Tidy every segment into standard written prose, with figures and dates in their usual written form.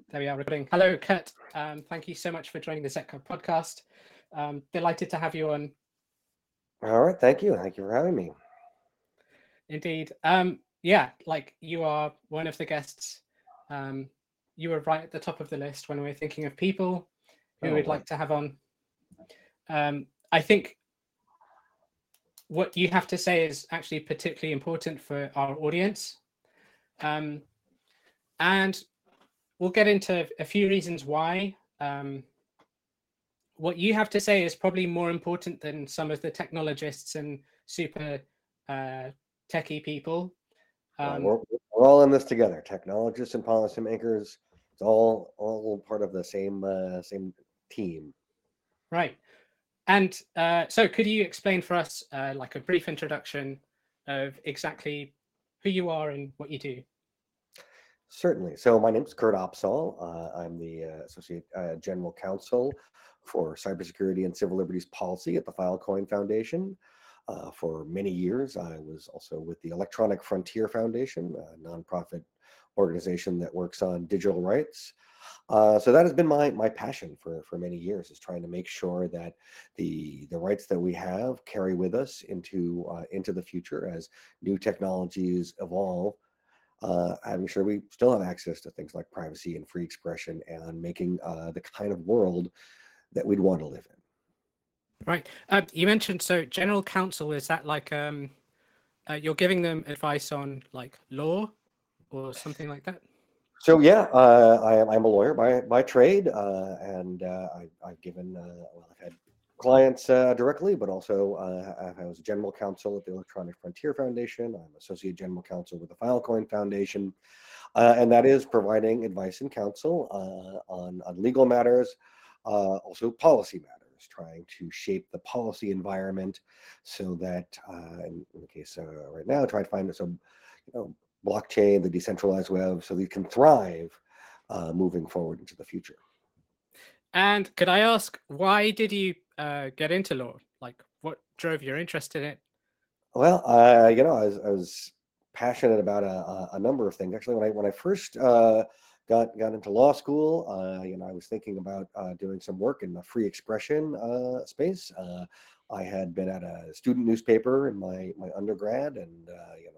There we are recording. Hello, Kurt. Thank you so much for joining the ZecCo podcast. Delighted to have you on. All right, thank you. Thank you for having me. Indeed. Like you are one of the guests. You were right at the top of the list when we were thinking of people who we'd like to have on. I think what you have to say is actually particularly important for our audience. And we'll get into a few reasons why. What you have to say is probably more important than some of the technologists and super techie people. We're all in this together. Technologists and policymakers. It's all part of the same team. Right. And so could you explain for us like a brief introduction of exactly who you are and what you do? Certainly. So my name is Kurt Opsahl. I'm the Associate General Counsel for Cybersecurity and Civil Liberties Policy at the Filecoin Foundation. For many years, I was also with the Electronic Frontier Foundation, a nonprofit organization that works on digital rights. So that has been my passion for many years, is trying to make sure that the rights that we have carry with us into the future as new technologies evolve. Having sure we still have access to things like privacy and free expression, and making the kind of world that we'd want to live in. Right. You mentioned, so general counsel, is that like you're giving them advice on like law or something like that? So yeah, I'm a lawyer by trade, and I've given I've had clients directly, but also I was general counsel at the Electronic Frontier Foundation. I'm associate general counsel with the Filecoin Foundation, and that is providing advice and counsel on legal matters, also policy matters, trying to shape the policy environment so that, in the case right now, try to find some, blockchain, the decentralized web, so they can thrive moving forward into the future. And could I ask, why did you get into law? Like, what drove your interest in it? Well, I was passionate about a number of things. Actually, when I first got into law school, I was thinking about doing some work in the free expression space. I had been at a student newspaper in my undergrad, and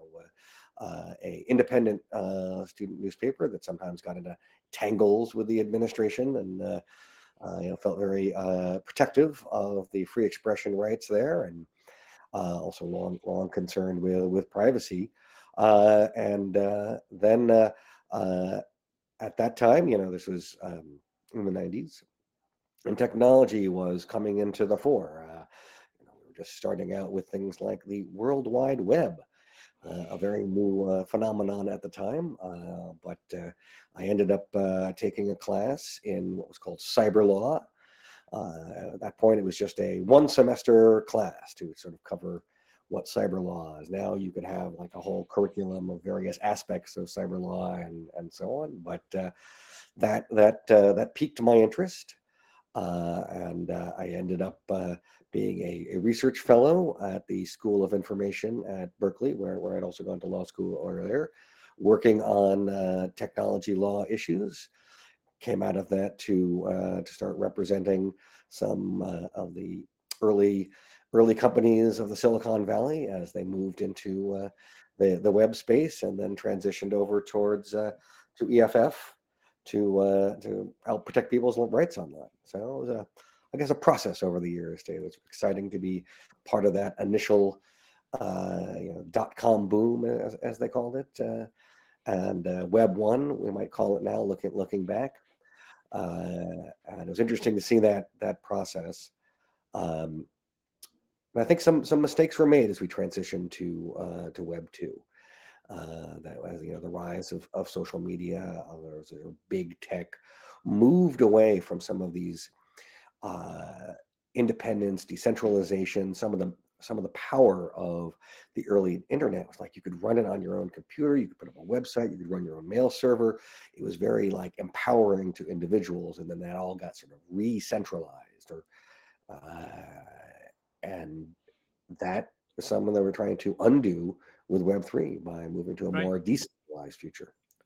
a independent student newspaper that sometimes got into tangles with the administration, and felt very protective of the free expression rights there, and also long concerned with privacy. And then at that time, this was in the 90s, and technology was coming into the fore. We were just starting out with things like the World Wide Web, a very new phenomenon at the time. But I ended up taking a class in what was called cyber law. At that point, it was just a one-semester class to sort of cover what cyber law is. Now you could have like a whole curriculum of various aspects of cyber law and so on. But that piqued my interest, and I ended up being a research fellow at the School of Information at Berkeley, where I'd also gone to law school earlier, working on technology law issues. Came out of that to start representing some of the early companies of the Silicon Valley as they moved into the web space, and then transitioned over towards to EFF to help protect people's rights online. So it was I guess a process over the years. It was exciting to be part of that initial .com boom, as they called it, and Web 1, we might call it now, looking back. And it was interesting to see that process. I think some mistakes were made as we transitioned to Web 2. That was, the rise of social media, others, big tech moved away from some of these independence, decentralization. Some of the power of the early internet was like you could run it on your own computer, you could put up a website, you could run your own mail server. It was very like empowering to individuals, and then that all got sort of re-centralized, and that is something that we're trying to undo with Web3 by moving to a more decentralized future.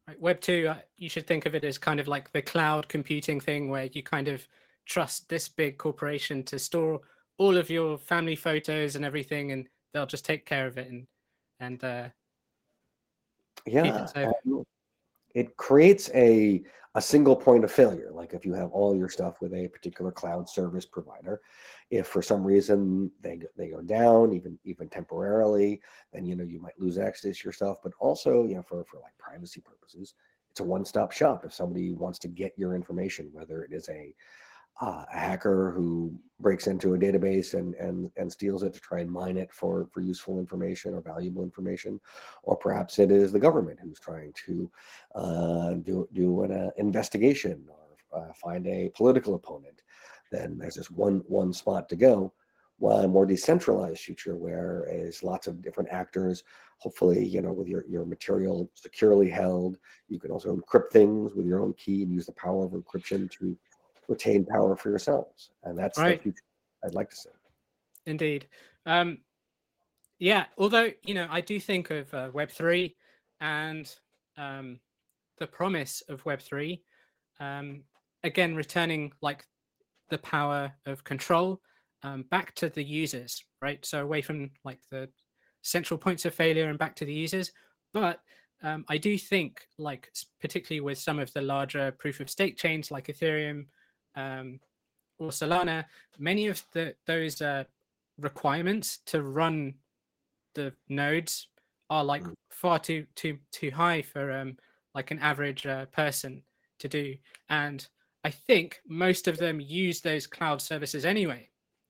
Right. Web 2, you should think of it as kind of like the cloud computing thing where you kind of trust this big corporation to store all of your family photos and everything, and they'll just take care of it and keep it Yeah, safe. it creates a single point of failure. Like if you have all your stuff with a particular cloud service provider, if for some reason they go down, even temporarily, then you might lose access to your stuff. But also, for like privacy purposes, it's a one-stop shop. If somebody wants to get your information, whether it is a hacker who breaks into a database and steals it to try and mine it for useful information or valuable information, or perhaps it is the government who's trying to do an investigation or find a political opponent, then there's just one spot to go. While a more decentralized future, where is lots of different actors, hopefully, with your material securely held, you can also encrypt things with your own key and use the power of encryption to retain power for yourselves. And that's the Right. future I'd like to see. Indeed. Yeah, although, I do think of Web3 and the promise of Web3, again, returning like the power of control back to the users, right? So away from like the central points of failure and back to the users. But I do think, like, particularly with some of the larger proof of stake chains like Ethereum or Solana, many of those requirements to run the nodes are like far too high for like an average person to do, and I think most of them use those cloud services anyway.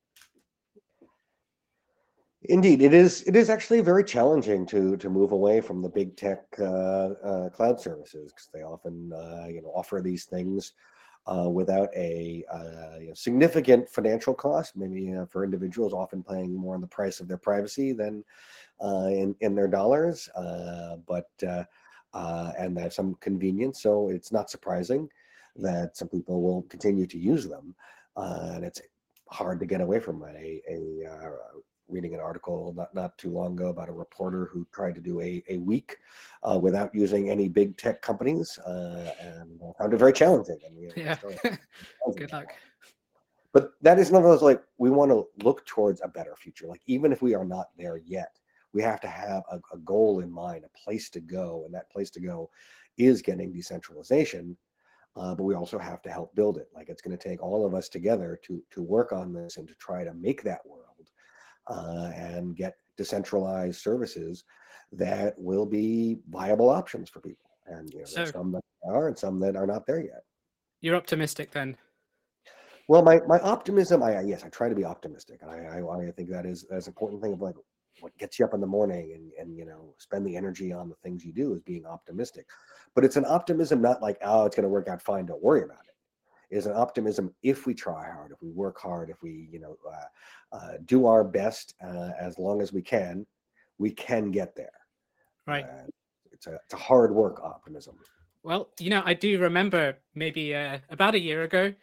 Indeed, it is actually very challenging to move away from the big tech cloud services, because they often offer these things without a significant financial cost. Maybe for individuals, often paying more on the price of their privacy than in their dollars, but and they have some convenience. So it's not surprising that some people will continue to use them, and it's hard to get away from reading an article not too long ago about a reporter who tried to do a week without using any big tech companies, and found it very challenging. And Yeah. Good luck. But that is one of those, like, we want to look towards a better future. Like, even if we are not there yet, we have to have a goal in mind, a place to go, and that place to go is getting decentralization. But we also have to help build it. Like, it's going to take all of us together to work on this and to try to make that world and get decentralized services that will be viable options for people. And So there's some that are and some that are not there yet. you're optimistic then? Well, my optimism, yes, I try to be optimistic. I think that's an important thing of, like, what gets you up in the morning and spend the energy on the things you do is being optimistic. But it's an optimism not like, oh, it's going to work out fine, don't worry about it. Is an optimism if we try hard, if we work hard, if we do our best, as long as we can get there. Right. It's a hard work optimism. Well, I do remember maybe about a year ago,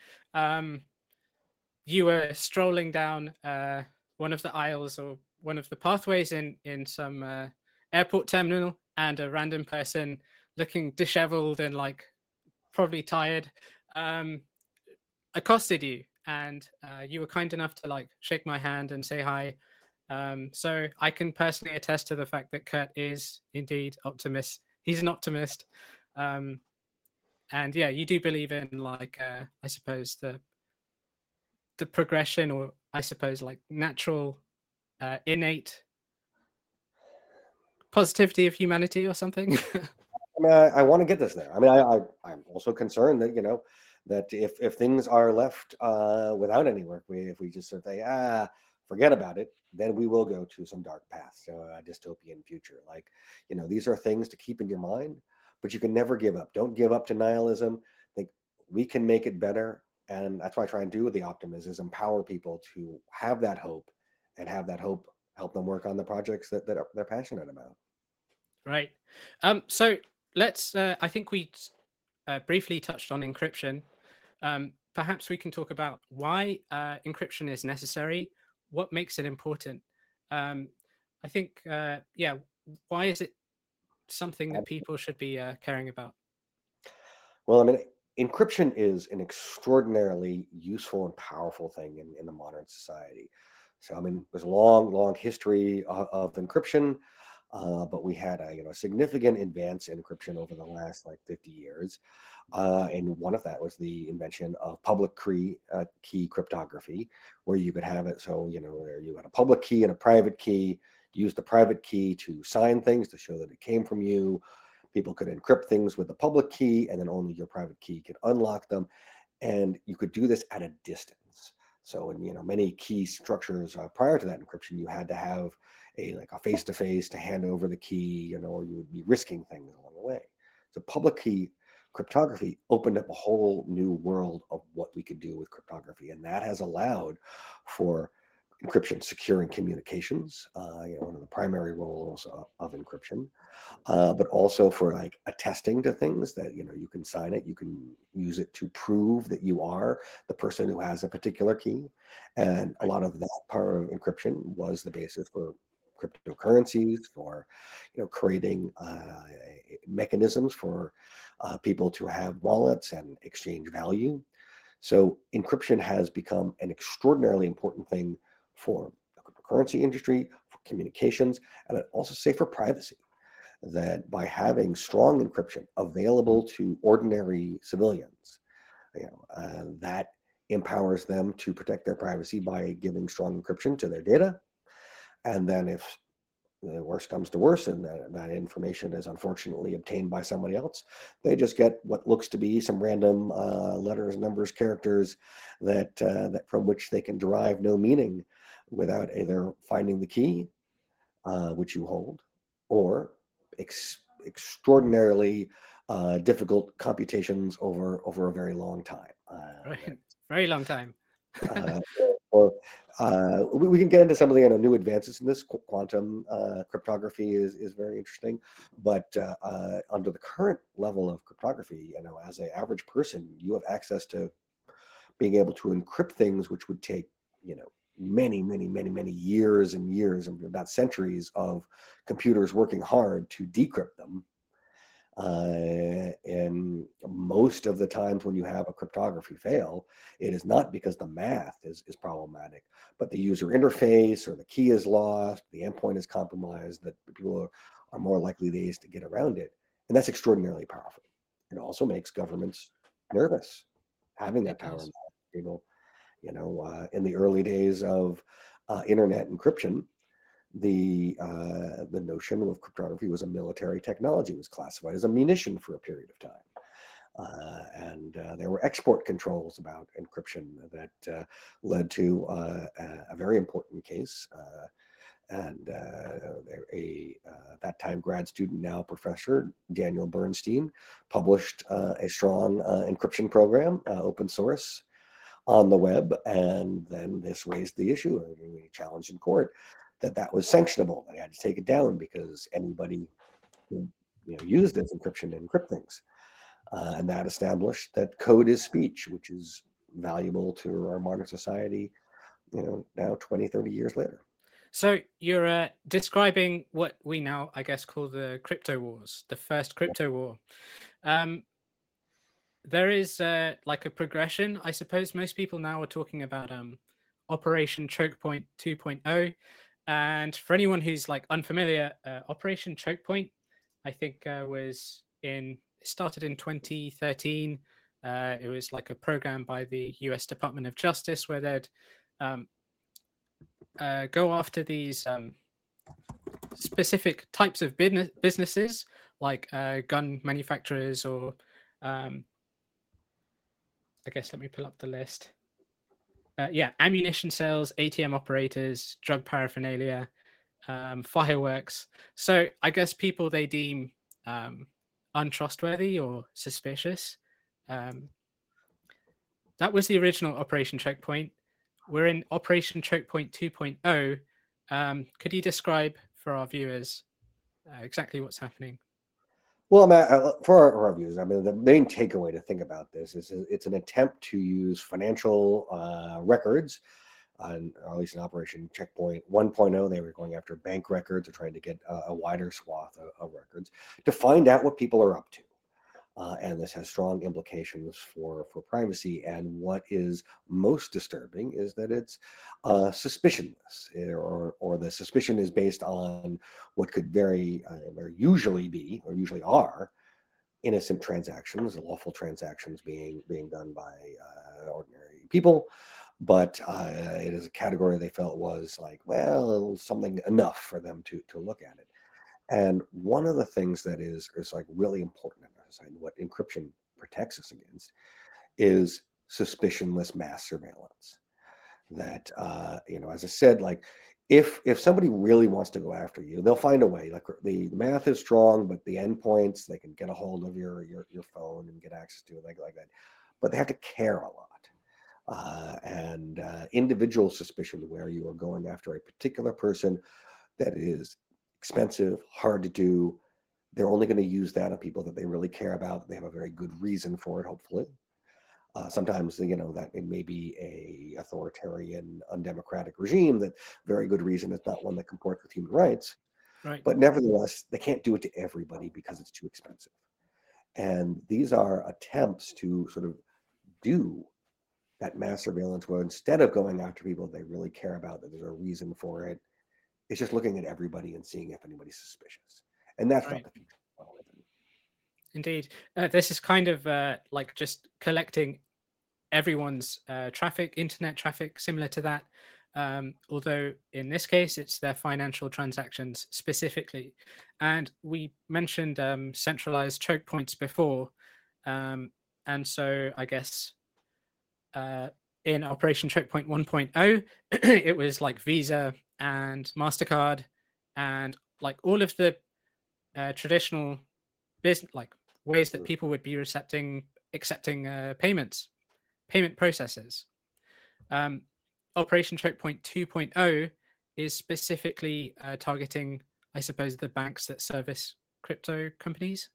you were strolling down one of the aisles or one of the pathways in some airport terminal, and a random person looking disheveled and like probably tired accosted you, and you were kind enough to like shake my hand and say hi. So I can personally attest to the fact that Kurt is indeed optimist. He's an optimist. And yeah, you do believe in, like, I suppose the progression, or I suppose like natural, innate positivity of humanity or something. I mean, I want to get this there. I mean, I'm also concerned that that if things are left without any work, if we just sort of say, forget about it, then we will go to some dark paths, a dystopian future. Like, these are things to keep in your mind, but you can never give up. Don't give up to nihilism. Think we can make it better, and that's what I try and do with the optimism: is empower people to have that hope, and have that hope help them work on the projects that they're passionate about. Right. So let's. I think we briefly touched on encryption. Perhaps we can talk about why encryption is necessary. What makes it important? I think, yeah. Why is it something that people should be caring about? Well, I mean, encryption is an extraordinarily useful and powerful thing in the modern society. So, I mean, there's a long, long history of encryption, but we had a significant advance in encryption over the last like 50 years. And one of that was the invention of public key cryptography, where you could have it so where you had a public key and a private key. Use the private key to sign things to show that it came from you. People could encrypt things with the public key, and then only your private key could unlock them. And you could do this at a distance. So in many key structures prior to that encryption, you had to have a face-to-face to hand over the key, or you would be risking things along the way. So public key cryptography opened up a whole new world of what we could do with cryptography, and that has allowed for encryption securing communications, one of the primary roles of encryption, but also for like attesting to things that you can sign it, you can use it to prove that you are the person who has a particular key. And a lot of that part of encryption was the basis for cryptocurrencies, for creating mechanisms for people to have wallets and exchange value. So encryption has become an extraordinarily important thing for the cryptocurrency industry, for communications, and I'd also say for privacy. That by having strong encryption available to ordinary civilians, that empowers them to protect their privacy by giving strong encryption to their data. And then if the worst comes to worse and that information is unfortunately obtained by somebody else, they just get what looks to be some random letters, numbers, characters that from which they can derive no meaning without either finding the key, which you hold, or extraordinarily difficult computations over a very long time. Right. Very long time. uh, or we can get into some of the new advances in this. Quantum cryptography is very interesting, but under the current level of cryptography, as an average person, you have access to being able to encrypt things which would take many, many, many, many years and years, and about centuries of computers working hard to decrypt them. And most of the times when you have a cryptography fail, it is not because the math is problematic, but the user interface or the key is lost, the endpoint is compromised, that people are more likely to get around it. And that's extraordinarily powerful. It also makes governments nervous, having that power. People, in the early days of internet encryption, the notion of cryptography was a military technology, was classified as a munition for a period of time. And there were export controls about encryption that led to a very important case. And that time grad student, now professor, Daniel Bernstein, published a strong encryption program, open source, on the web, and then this raised the issue, and we challenged in court that was sanctionable. They had to take it down because anybody who used this encryption to encrypt things, and that established that code is speech, which is valuable to our modern society, now 20, 30 years later. So you're describing what we now, I guess, call the crypto wars, the first crypto war. There is like a progression. I suppose most people now are talking about Operation Choke Point 2.0. And for anyone who's like unfamiliar, Operation Choke Point, I think started in 2013. It was like a program by the US Department of Justice where they'd go after these specific types of businesses like gun manufacturers or I guess let me pull up the list. Ammunition sales, ATM operators, drug paraphernalia, fireworks. So I guess people they deem untrustworthy or suspicious. That was the original Operation Choke Point. We're in Operation Choke Point 2.0. Could you describe for our viewers exactly what's happening? Well, for our viewers, the main takeaway to think about this is it's an attempt to use financial records, or at least in Operation Checkpoint 1.0, they were going after bank records or trying to get a wider swath of records to find out what people are up to. and this has strong implications for privacy. And what is most disturbing is that it's suspicionless, or the suspicion is based on what could very usually be, or usually are, innocent transactions, lawful transactions being done by ordinary people. But it is a category they felt was like, well, something enough for them to look at it. And one of the things that is like really important in our society, what encryption protects us against, is suspicionless mass surveillance. That as I said, like if somebody really wants to go after you, they'll find a way. Like the math is strong, but the endpoints, they can get a hold of your phone and get access to it, like that. But they have to care a lot. And individual suspicion, where you are going after a particular person, that is expensive, hard to do. They're only going to use that on people that they really care about. They have a very good reason for it, hopefully. Sometimes, that it may be a authoritarian, undemocratic regime. That very good reason is not one that comports with human rights. Right. But nevertheless, they can't do it to everybody because it's too expensive. And these are attempts to sort of do that mass surveillance, where instead of going after people they really care about, that there's a reason for it, it's just looking at everybody and seeing if anybody's suspicious. And that's not the future. Indeed. This is kind of like just collecting everyone's internet traffic, similar to that. Although in this case, it's their financial transactions specifically. And we mentioned centralized choke points before. And so I guess in Operation Choke Point 1.0, it was like Visa and MasterCard and like all of the traditional business, like ways that people would be accepting payment processes. Operation Choke Point 2.0 is specifically targeting, I suppose, the banks that service crypto companies.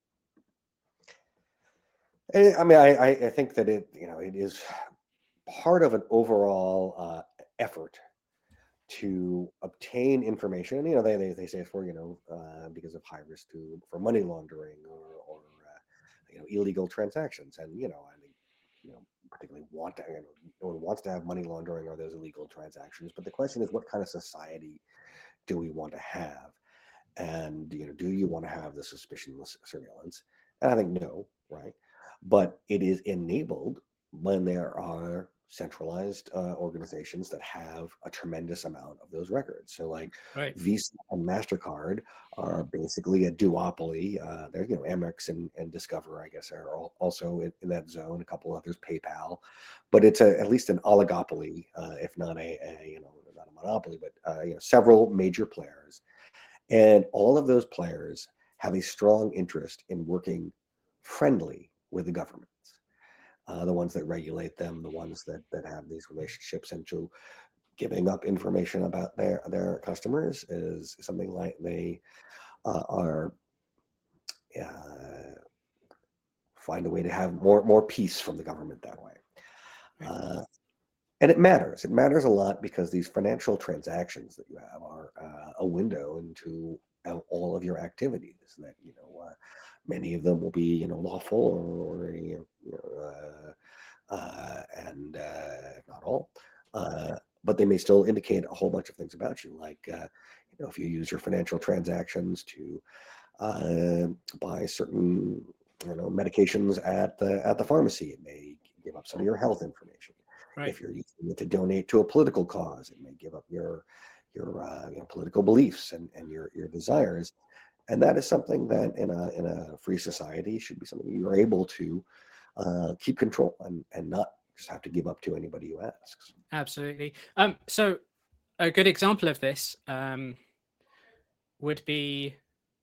I mean, I think that it is part of an overall effort to obtain information. And they say it's for because of high risk for money laundering or illegal transactions. And I think particularly no one wants to have money laundering or those illegal transactions. But the question is, what kind of society do we want to have? And do you want to have the suspicionless surveillance? And I think no, right? But it is enabled when there are centralized organizations that have a tremendous amount of those records. So like Right. Visa and MasterCard are basically a duopoly. They're Amex and Discover, I guess, are also in that zone. A couple others, PayPal, but it's at least an oligopoly, if not not a monopoly, but several major players. And all of those players have a strong interest in working friendly with the governments, the ones that regulate them, the ones that have these relationships, and to giving up information about their customers is something like they are find a way to have more peace from the government that way. And it matters. It matters a lot because these financial transactions that you have are a window into all of your activities. That many of them will be lawful and not all, but they may still indicate a whole bunch of things about you. Like if you use your financial transactions to buy certain medications at the pharmacy, it may give up some of your health information. Right. If you're using it to donate to a political cause, it may give up your political beliefs and your desires. And that is something that in a free society should be something you're able to keep control and not just have to give up to anybody who asks. Absolutely. So a good example of this would be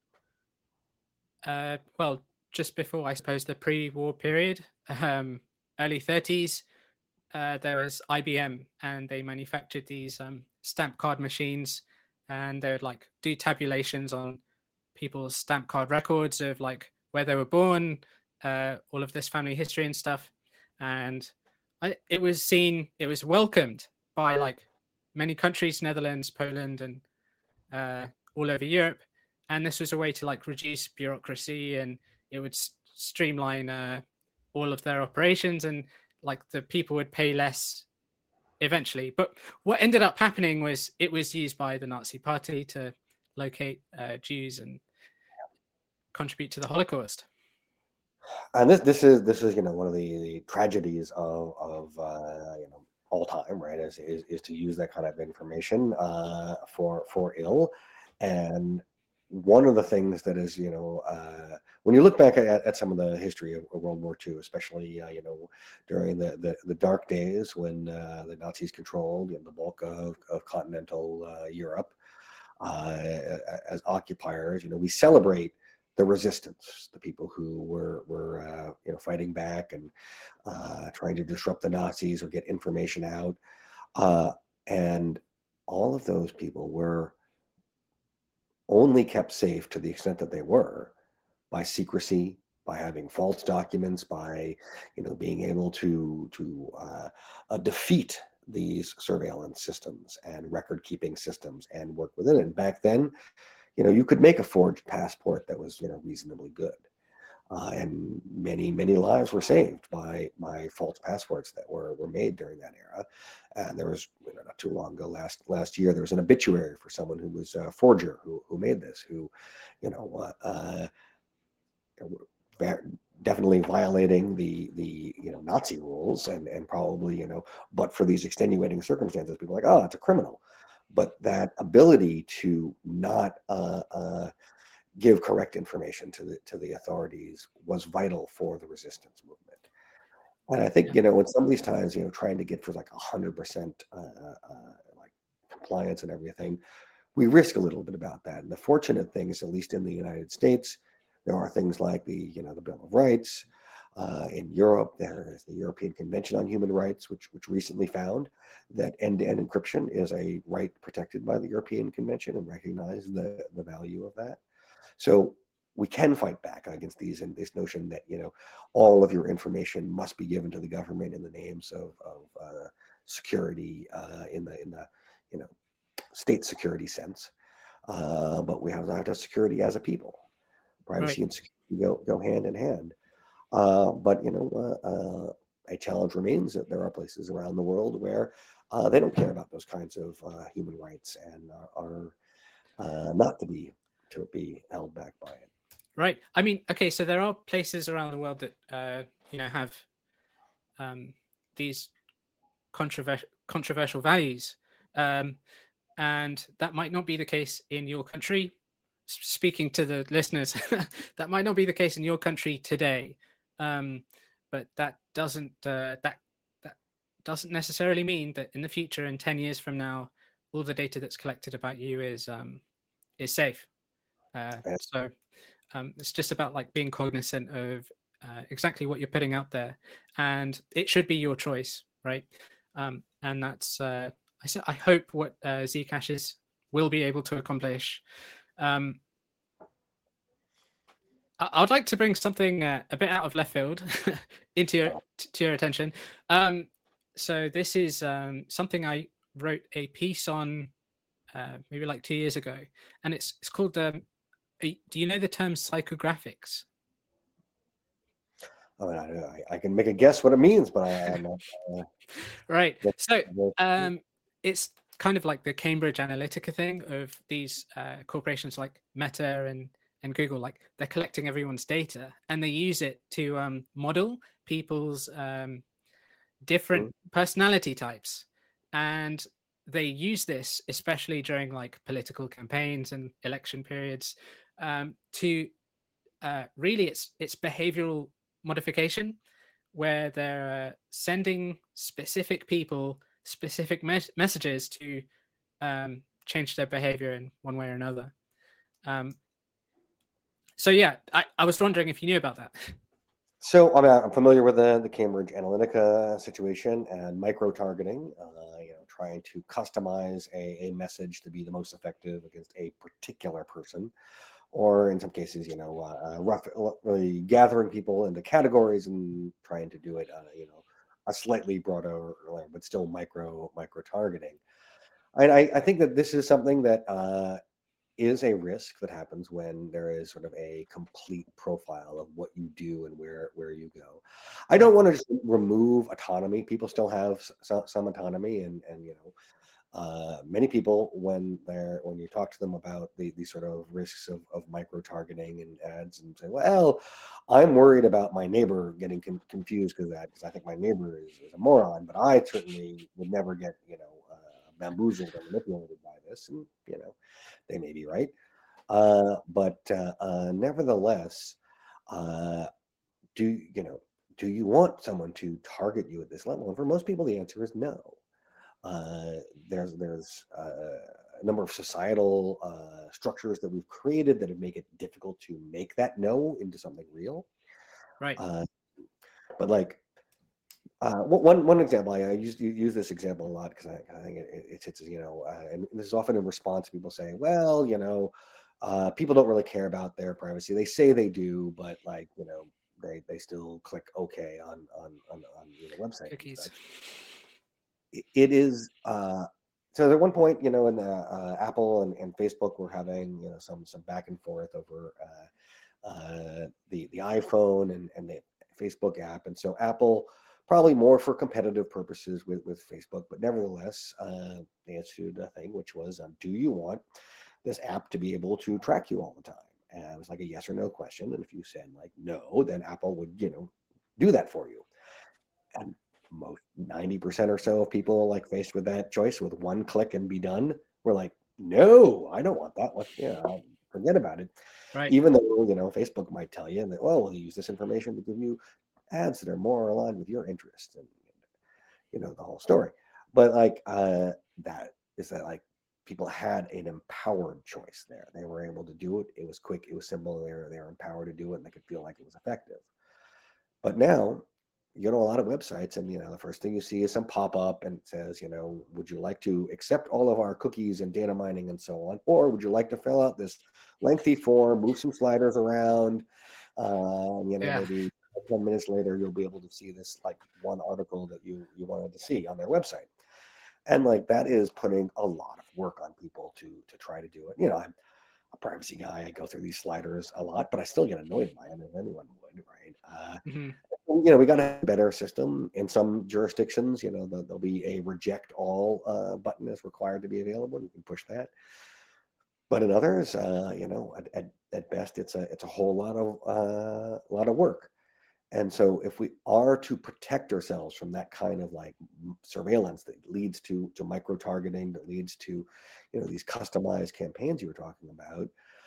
well, just before, I suppose, the pre-war period, early 30s. There was IBM, and they manufactured these stamp card machines, and they would like do tabulations on people's stamp card records of like where they were born, all of this family history and stuff. And it was welcomed by like many countries, Netherlands, Poland, and all over Europe. And this was a way to like reduce bureaucracy, and it would streamline all of their operations, and like the people would pay less eventually. But what ended up happening was it was used by the Nazi Party to locate Jews and contribute to the Holocaust. And this is one of the tragedies of all time, right? Is to use that kind of information for ill. And one of the things that is when you look back at some of the history of World War II, especially during the dark days when the Nazis controlled the bulk of continental Europe as occupiers, we celebrate the resistance, the people who were fighting back and trying to disrupt the Nazis or get information out, and all of those people were only kept safe to the extent that they were by secrecy, by having false documents, by being able to defeat these surveillance systems and record keeping systems and work within it. And back then, you could make a forged passport that was reasonably good, and many lives were saved by false passports that were made during that era. And there was not too long ago, last year, there was an obituary for someone who was a forger who made this, who definitely violating the Nazi rules, and probably but for these extenuating circumstances, people are like, oh, it's a criminal. But that ability to not give correct information to the authorities was vital for the resistance movement. And I think when some of these times trying to get for like 100% like compliance and everything, we risk a little bit about that. And the fortunate thing is, at least in the United States, there are things like the Bill of Rights. In Europe, there is the European Convention on Human Rights, which recently found that end-to-end encryption is a right protected by the European Convention, and recognize the value of that. So we can fight back against these, and this notion that all of your information must be given to the government in the names of security, in the state security sense. But we have to have security as a people. Privacy and security go hand in hand. But a challenge remains that there are places around the world where they don't care about those kinds of human rights, and are not to be held back by it. Right. I mean, okay, so there are places around the world that have these controversial values, and that might not be the case in your country. Speaking to the listeners, that might not be the case in your country today, but that doesn't necessarily mean that in the future, in 10 years from now, all the data that's collected about you is safe. So it's just about like being cognizant of exactly what you're putting out there, and it should be your choice, right? And that's I hope what Zcash will be able to accomplish. I'd like to bring something a bit out of left field into your attention. So this is something I wrote a piece on maybe like 2 years ago, and it's called. Do you know the term psychographics? I can make a guess what it means, but I'm not. Right. So it's kind of like the Cambridge Analytica thing of these corporations like Meta and Google. Like, they're collecting everyone's data, and they use it to model people's different personality types. And they use this especially during like political campaigns and election periods to really it's behavioral modification, where they're sending specific people specific messages to change their behavior in one way or another. So yeah, I was wondering if you knew about that. So I'm familiar with the Cambridge Analytica situation and micro-targeting, trying to customize a message to be the most effective against a particular person, or in some cases, really gathering people into categories and trying to do it, a slightly broader, but still micro-targeting. And I think that this is something that is a risk that happens when there is sort of a complete profile of what you do and where you go. I don't Right. want to just remove autonomy. People still have some autonomy, and many people when you talk to them about the sort of risks of micro targeting and ads and say, well, I'm worried about my neighbor getting confused because I think my neighbor is a moron, but I certainly would never get bamboozled or manipulated by this, and they may be right. But nevertheless, uh, do you want someone to target you at this level? And for most people, the answer is no. Uh, there's a number of societal structures that we've created that have make it difficult to make that no into something real. Right. Uh, but like one example, I use this example a lot because I think it hits, and this is often in response to people saying, well, people don't really care about their privacy. They say they do, but they still click OK on websites and Cookies. such. It is so at one point, in the Apple and Facebook were having some back and forth over the iPhone and the Facebook app, and so Apple, probably more for competitive purposes with Facebook, but nevertheless, they issued a thing which was, do you want this app to be able to track you all the time? And it was like a yes or no question, and if you said like no, then Apple would do that for you. And most 90% or so of people, like, faced with that choice with one click and be done, were like, no, I don't want that. Forget about it. Right. Even though Facebook might tell you that, oh, well, they use this information to give you ads that are more aligned with your interests, and the whole story. But that is that, like, people had an empowered choice there. They were able to do it. It was quick, it was simple. They were empowered to do it, and they could feel like it was effective. But now you go to a lot of websites, and the first thing you see is some pop-up, and it says, would you like to accept all of our cookies and data mining and so on, or would you like to fill out this lengthy form, move some sliders around? Yeah. Maybe 10 minutes later you'll be able to see this, like, one article that you wanted to see on their website. And like, that is putting a lot of work on people to try to do it. I'm a privacy guy. I go through these sliders a lot, but I still get annoyed by them, as anyone would, right? Hmm. We got to have a better system. In some jurisdictions, there'll be a reject all button is required to be available. You can push that. But in others, at best, it's a whole lot of work. And so if we are to protect ourselves from that kind of, like, surveillance that leads to micro targeting, that leads to these customized campaigns you were talking about,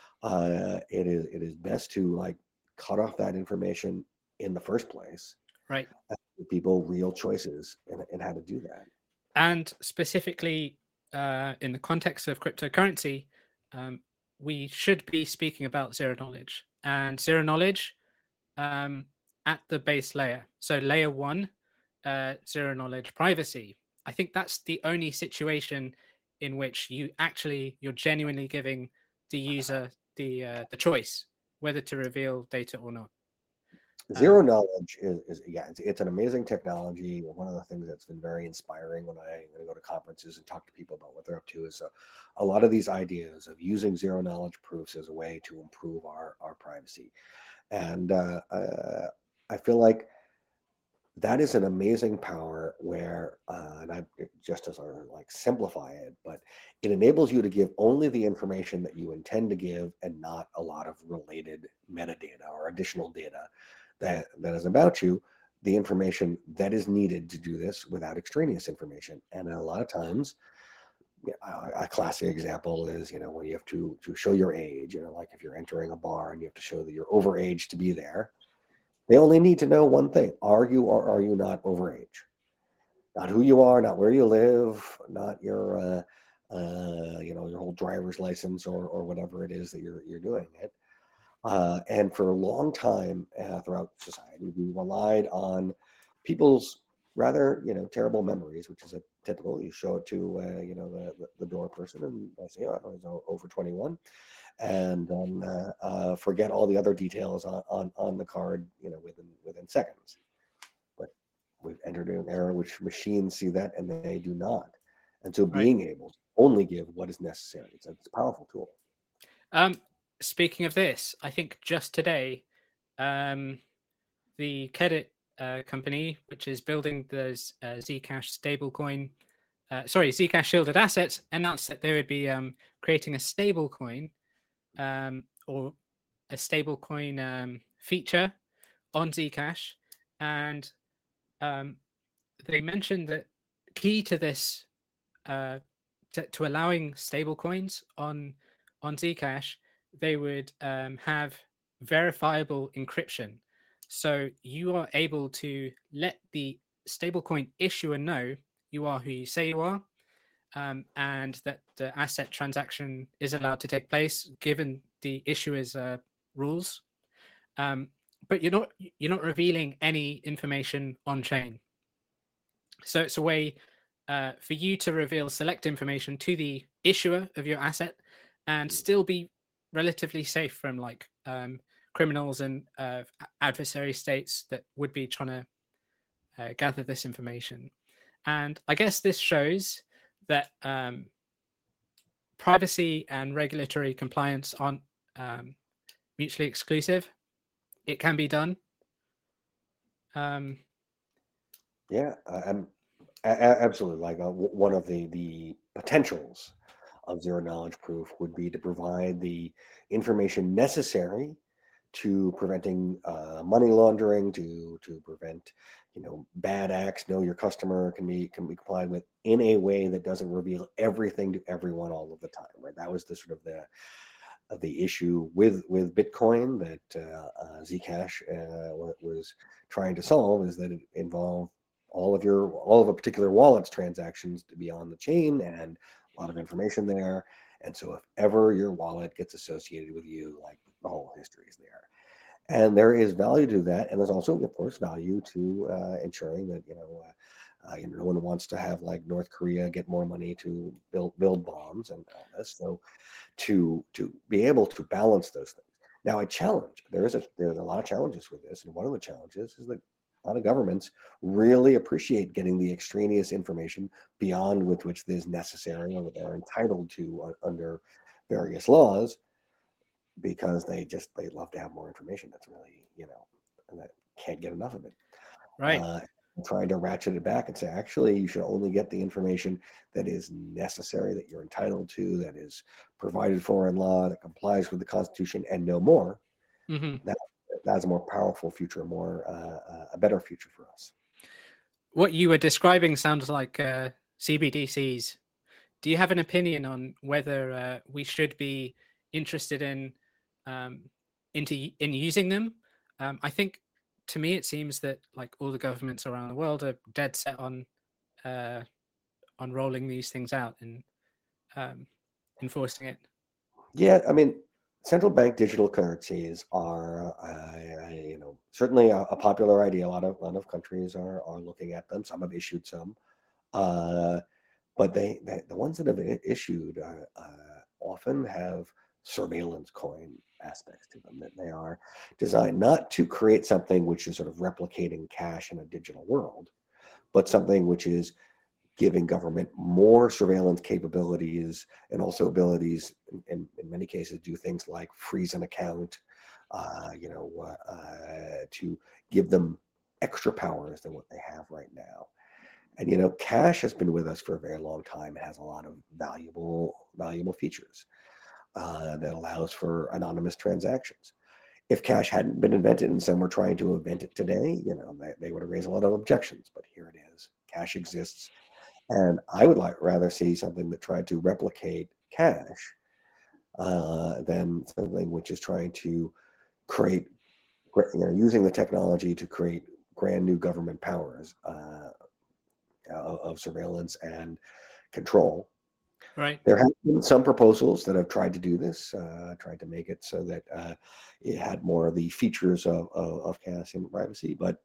it is best to, like, cut off that information in the first place, Right. and give people real choices in how to do that. And specifically, in the context of cryptocurrency, um, we should be speaking about zero knowledge, and zero knowledge, um, at the base layer. So layer one, zero knowledge privacy. I think that's the only situation in which you're genuinely giving the user the choice whether to reveal data or not. Zero knowledge is yeah, it's an amazing technology. One of the things that's been very inspiring when I go to conferences and talk to people about what they're up to is a lot of these ideas of using zero knowledge proofs as a way to improve our privacy. And I feel like that is an amazing power where, and I just as I like simplify it, but it enables you to give only the information that you intend to give, and not a lot of related metadata or additional data that is about you, the information that is needed to do this without extraneous information. And a lot of times, a classic example is, when you have to show your age, like if you're entering a bar and you have to show that you're overage to be there. They only need to know one thing: are you or are you not overage? Not who you are, not where you live, not your your whole driver's license or whatever it is that you're doing it. And for a long time, throughout society, we relied on people's rather terrible memories, which is a typical. You show it to the door person, and they say, "Oh, I was over 21," and then forget all the other details on the card, within seconds. But we've entered an era which machines see that, and they do not. And so Right. being able to only give what is necessary, it's a powerful tool. Speaking of this, I think just today, the Kedit company, which is building the Zcash stablecoin, Zcash shielded assets, announced that they would be creating a stablecoin or a stablecoin feature on Zcash, and they mentioned that key to this, to allowing stablecoins on Zcash, they would have verifiable encryption. So you are able to let the stablecoin issuer know you are who you say you are, and that the asset transaction is allowed to take place given the issuer's rules. But you're not revealing any information on chain. So it's a way for you to reveal select information to the issuer of your asset and still be relatively safe from like criminals and adversary states that would be trying to gather this information. And I guess this shows that privacy and regulatory compliance aren't mutually exclusive. It can be done. Yeah, absolutely. Like one of the potentials of zero knowledge proof would be to provide the information necessary to preventing money laundering, to prevent bad acts. Know your customer can be complied with in a way that doesn't reveal everything to everyone all of the time. Right. That was the sort of the issue with Bitcoin that Zcash was trying to solve, is that it involved all of a particular wallet's transactions to be on the chain and a lot of information there. And so if ever your wallet gets associated with you, like the whole history is there. And there is value to that. And there's also, of course, value to ensuring that, no one wants to have like North Korea get more money to build bombs and all this. So to be able to balance those things. Now, a challenge, there's a lot of challenges with this. And one of the challenges is that a lot of governments really appreciate getting the extraneous information beyond which is necessary or that they're entitled to under various laws, because they love to have more information. That's really, and that can't get enough of it. Right. Trying to ratchet it back and say, actually, you should only get the information that is necessary, that you're entitled to, that is provided for in law, that complies with the Constitution, and no more. Mm-hmm. That's a more powerful future, a better future for us. What you were describing sounds like CBDCs. Do you have an opinion on whether we should be interested in using them? I think, to me, it seems that like all the governments around the world are dead set on rolling these things out and enforcing it. Yeah, I mean, central bank digital currencies are, certainly a popular idea. A lot of countries are looking at them. Some have issued some, but the ones that have issued often have surveillance coin aspects to them. That they are designed not to create something which is sort of replicating cash in a digital world, but something which is giving government more surveillance capabilities and also abilities in many cases do things like freeze an account, to give them extra powers than what they have right now. And cash has been with us for a very long time. It has a lot of valuable features that allows for anonymous transactions. If cash hadn't been invented and some were trying to invent it today, they would have raised a lot of objections. But here it is. Cash exists. And I would rather see something that tried to replicate cash than something which is trying to create, using the technology to create brand new government powers of surveillance and control. Right. There have been some proposals that have tried to do this, tried to make it so that it had more of the features of cash and privacy, but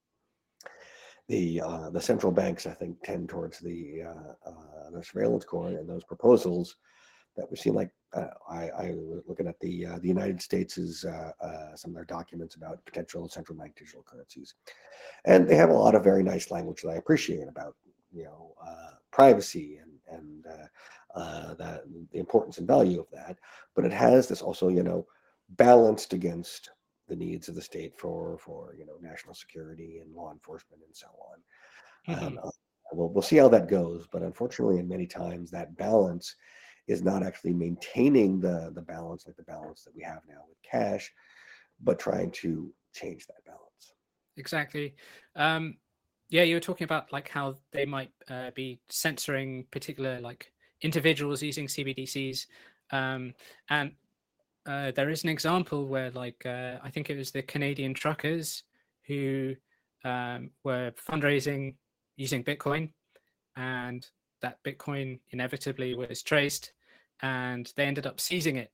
the central banks, I think, tend towards the surveillance coin and those proposals that we seem like. I was looking at the United States' some of their documents about potential central bank digital currencies, and they have a lot of very nice language that I appreciate about privacy and that the importance and value of that. But it has this also, balanced against the needs of the state for national security and law enforcement and so on. And we'll see how that goes. But unfortunately, in many times, that balance is not actually maintaining the balance, like the balance that we have now with cash, but trying to change that balance. Exactly. Yeah, you were talking about like how they might be censoring particular like individuals using CBDCs, and there is an example where like I think it was the Canadian truckers who were fundraising using Bitcoin, and that Bitcoin inevitably was traced, and they ended up seizing it.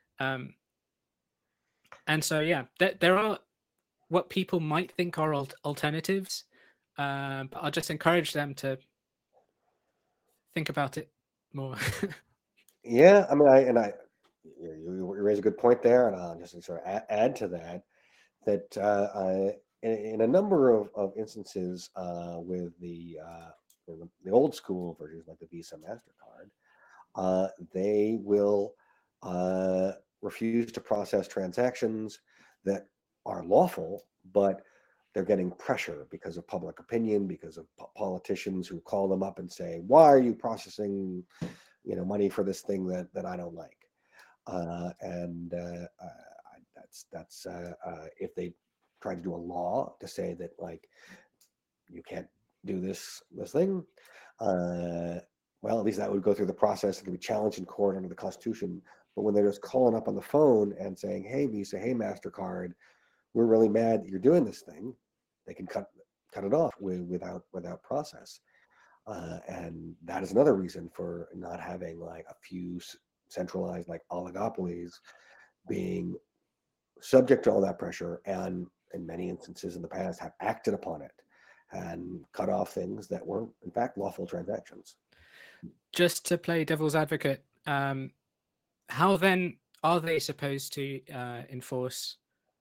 And so yeah, there are what people might think are alternatives, but I'll just encourage them to think about it more. Yeah, I mean, you raise a good point there, and I'll just sort of add to that in a number of instances with the old school versions like the Visa MasterCard, they will refuse to process transactions that are lawful, but they're getting pressure because of public opinion, because of politicians who call them up and say, "Why are you processing, money for this thing that I don't like?" And that's if they try to do a law to say that like you can't do this thing. Well, at least that would go through the process. It could be challenged in court under the Constitution. But when they're just calling up on the phone and saying, "Hey, Visa, hey, MasterCard, we're really mad that you're doing this thing," they can cut it off without process. And that is another reason for not having like a few centralized like oligopolies being subject to all that pressure, and in many instances in the past have acted upon it and cut off things that were in fact lawful transactions. Just to play devil's advocate, how then are they supposed to enforce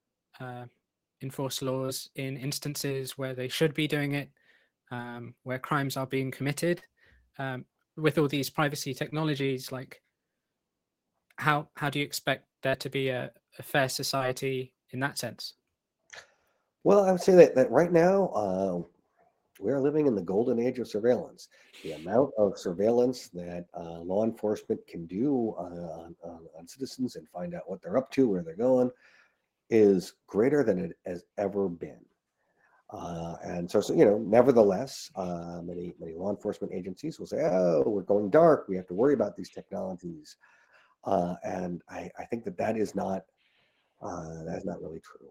laws in instances where they should be doing it, where crimes are being committed, with all these privacy technologies? Like, how do you expect there to be a fair society in that sense? Well, I would say that right now we are living in the golden age of surveillance. The amount of surveillance that law enforcement can do on citizens and find out what they're up to, where they're going, is greater than it has ever been. And so, nevertheless, many law enforcement agencies will say, "Oh, we're going dark. We have to worry about these technologies." And I think that is not really true.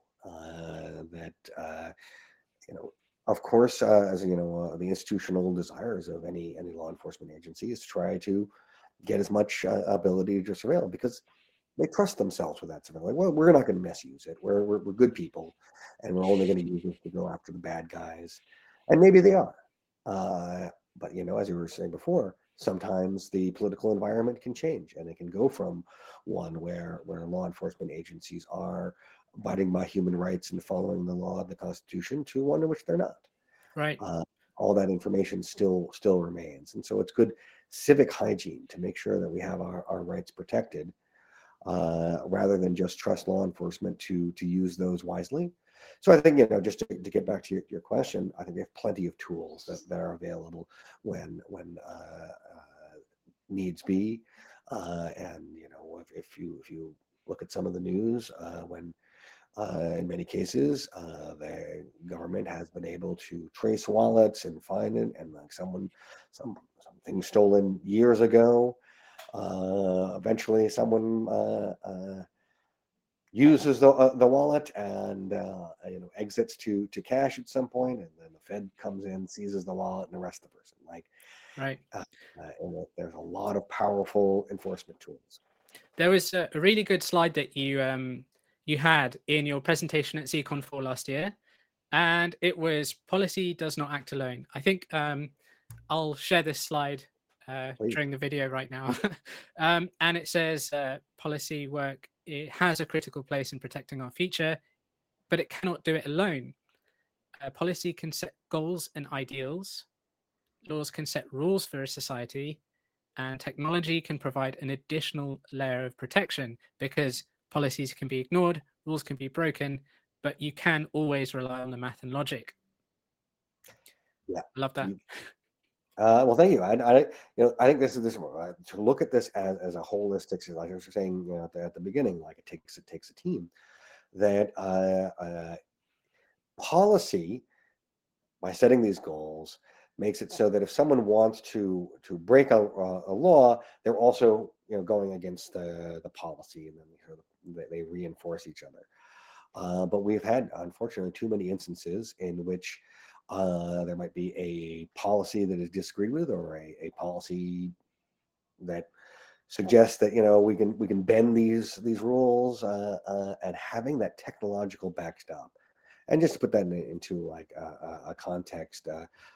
Of course, as the institutional desires of any law enforcement agency is to try to get as much ability to surveil, because they trust themselves with that surveillance. Like, well, we're not going to misuse it. We're good people, and we're only going to use this to go after the bad guys. And maybe they are. But as you were saying before, sometimes the political environment can change, and it can go from one where law enforcement agencies are abiding by human rights and following the law of the Constitution to one in which they're not. Right. All that information still remains, and so it's good civic hygiene to make sure that we have our rights protected, rather than just trust law enforcement to use those wisely. So I think, just to get back to your question, I think we have plenty of tools that are available when needs be. And if you look at some of the news, when in many cases the government has been able to trace wallets and find it, and like something stolen years ago, eventually someone uses the wallet and exits to cash at some point, and then the Fed comes in, seizes the wallet, and arrests the person. Like, right. And there's a lot of powerful enforcement tools. There was a really good slide that you had in your presentation at ZCon4 last year, and it was "Policy does not act alone." I think I'll share this slide during the video right now. And it says policy work, it has a critical place in protecting our future, but it cannot do it alone. Policy can set goals and ideals. Laws can set rules for a society, And technology can provide an additional layer of protection because policies can be ignored, rules can be broken, but you can always rely on the math and logic. Yeah. Love that. Well, thank you. I think this is to look at this as a holistic, like I was saying, at the beginning, like it takes a team. That policy, by setting these goals, makes it so that if someone wants to break a law, they're also going against the policy, and then they reinforce each other. But we've had, unfortunately, too many instances in which there might be a policy that is disagreed with, or a policy that suggests that we can bend these rules, and having that technological backstop. And just to put that into like a context,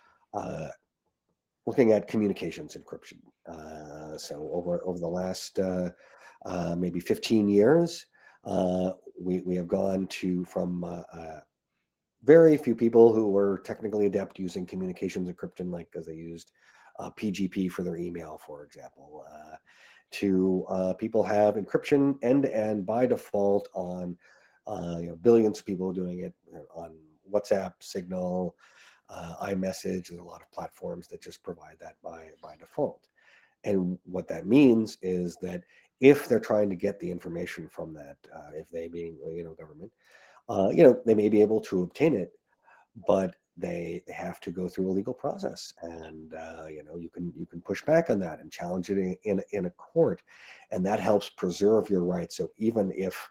looking at communications encryption. So over the last maybe 15 years, we have gone from very few people who were technically adept using communications encryption, like because they used PGP for their email, for example, to people have encryption end-to-end by default on billions of people doing it on WhatsApp, Signal, iMessage. There's a lot of platforms that just provide that by default. And what that means is that if they're trying to get the information from that, if they being government, they may be able to obtain it, but they have to go through a legal process, and you can push back on that and challenge it in a court, and that helps preserve your rights. So even if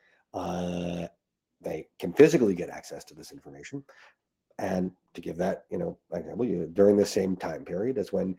they can physically get access to this information, and to give that example, during the same time period as when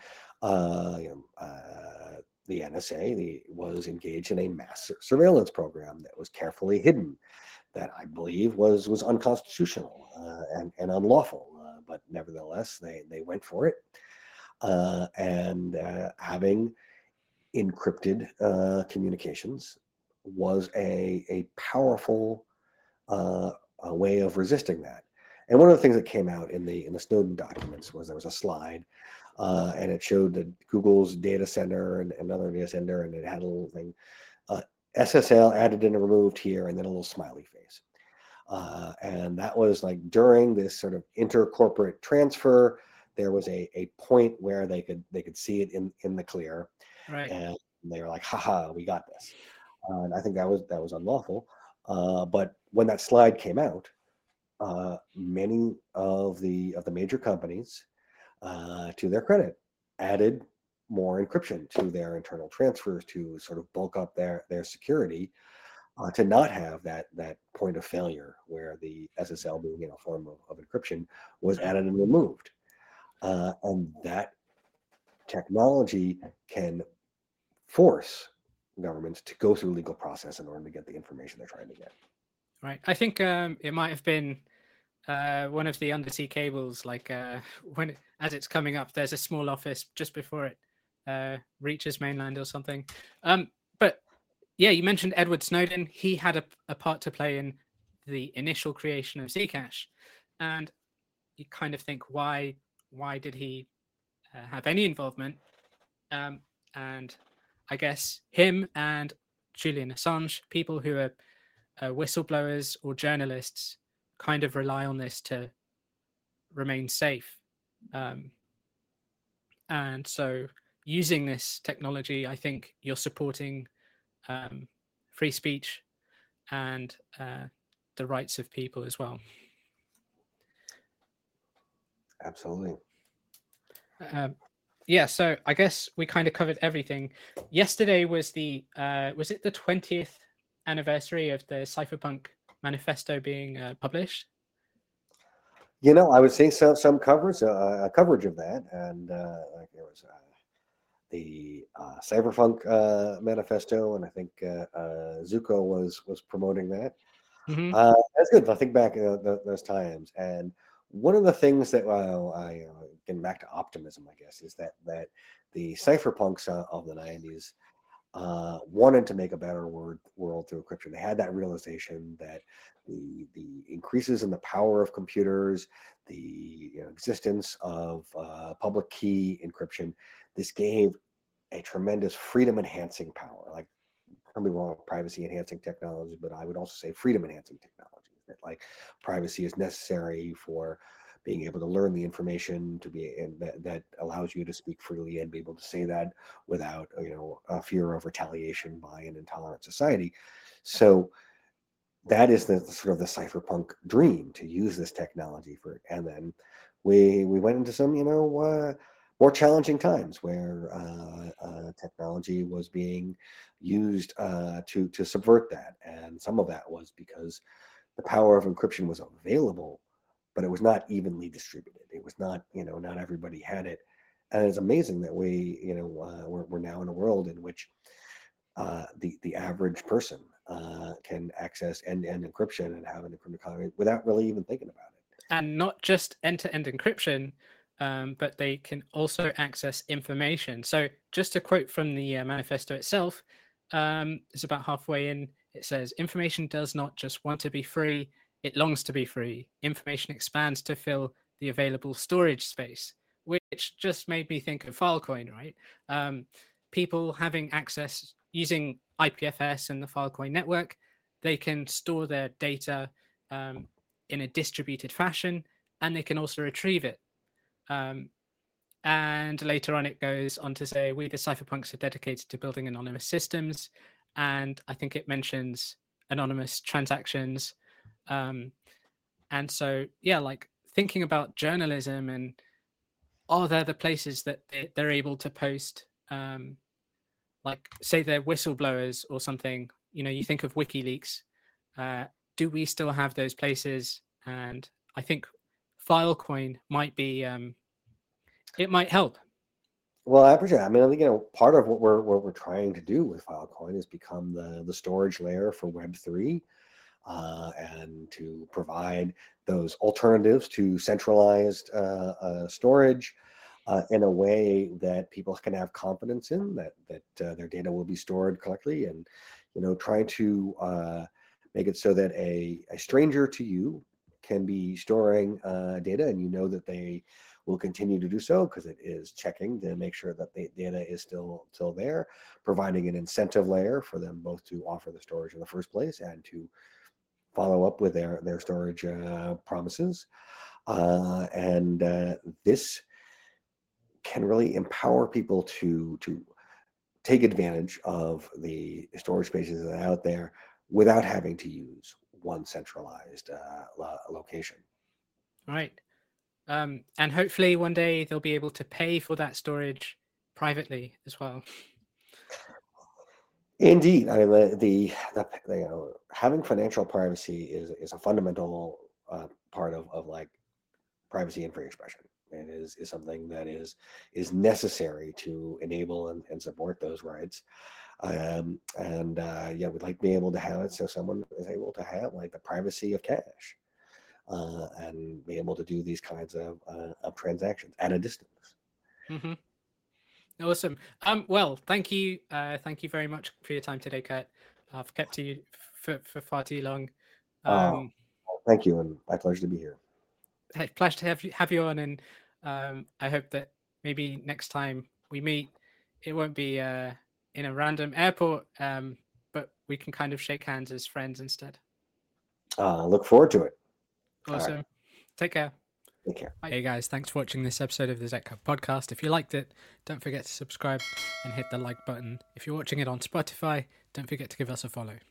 the NSA was engaged in a mass surveillance program that was carefully hidden, that I believe was unconstitutional and unlawful, but nevertheless they went for it, and having encrypted communications was a powerful a way of resisting that. And one of the things that came out in the Snowden documents was there was a slide, and it showed that Google's data center and another data center, and it had a little thing, SSL added and removed here, and then a little smiley face. And that was like during this sort of intercorporate transfer, there was a point where they could see it in the clear, Right. and they were like, haha, we got this. And I think that was unlawful. But when that slide came out, many of the major companies, to their credit, added more encryption to their internal transfers to sort of bulk up their security, to not have that point of failure where the SSL, being a form of encryption, was added and removed. And that technology can force governments to go through legal process in order to get the information they're trying to get. Right. I think it might have been one of the undersea cables, like as it's coming up, there's a small office just before it reaches mainland or something. But yeah, you mentioned Edward Snowden. He had a part to play in the initial creation of Zcash, and you kind of think, why did he have any involvement? And I guess him and Julian Assange, people who are whistleblowers or journalists, kind of rely on this to remain safe. And so using this technology, I think you're supporting free speech and the rights of people as well. Absolutely. Yeah, so I guess we kind of covered everything. Yesterday was the 20th anniversary of the Cypherpunk Manifesto being published? I was seeing some coverage of that, and like there was the Cypherpunk Manifesto, and I think Zuko was promoting that. Mm-hmm. That's good. I think back those times, and one of the things that I getting back to optimism, I guess, is that the cypherpunks of the 90s wanted to make a better world through encryption. They had that realization that the increases in the power of computers, the existence of public key encryption, this gave a tremendous freedom enhancing power. Like, don't be wrong, privacy enhancing technology, but I would also say freedom enhancing technology. That like privacy is necessary for being able to learn the information to be, and that allows you to speak freely and be able to say that without a fear of retaliation by an intolerant society. So that is the sort of the cypherpunk dream, to use this technology for. And then we went into some more challenging times where technology was being used to subvert that, and some of that was because the power of encryption was available, but it was not evenly distributed. It was not, not everybody had it. And it's amazing that we're now in a world in which the average person can access end-to-end encryption and have an encrypted economy without really even thinking about it. And not just end-to-end encryption, but they can also access information. So just a quote from the manifesto itself, it's about halfway in. It says, "Information does not just want to be free, it longs to be free. Information expands to fill the available storage space," which just made me think of Filecoin, right? People having access using IPFS and the Filecoin network, they can store their data in a distributed fashion, and they can also retrieve it. And later on, it goes on to say, "We, the cypherpunks, are dedicated to building anonymous systems." And I think it mentions anonymous transactions. And so, yeah, like thinking about journalism, and are there the places that they're able to post, like say they're whistleblowers or something, you think of WikiLeaks. Do we still have those places? And I think Filecoin might be, it might help. Well, I appreciate it. I mean, I think, part of what we're trying to do with Filecoin is become the storage layer for Web3, and to provide those alternatives to centralized storage in a way that people can have confidence in, that their data will be stored correctly, and trying to make it so that a stranger to you can be storing data, and that they will continue to do so because it is checking to make sure that the data is still there, providing an incentive layer for them both to offer the storage in the first place and to follow up with their storage promises. And this can really empower people to take advantage of the storage spaces that are out there without having to use one centralized location. Right. And hopefully one day they'll be able to pay for that storage privately as well. Indeed, I mean the having financial privacy is a fundamental part of like privacy and free expression. It is something that is necessary to enable and support those rights. Yeah, we'd like to be able to have it so someone is able to have like the privacy of cash, and be able to do these kinds of transactions at a distance. Mm-hmm. Awesome. Well, thank you. Thank you very much for your time today, Kurt. I've kept you for far too long. Thank you, and my pleasure to be here. Pleasure to have you on, and I hope that maybe next time we meet, it won't be in a random airport, but we can kind of shake hands as friends instead. Look forward to it. Awesome. Right. Take care. Take care. Bye. Hey guys, thanks for watching this episode of the ZecHub podcast. If you liked it, don't forget to subscribe and hit the like button. If you're watching it on Spotify, don't forget to give us a follow.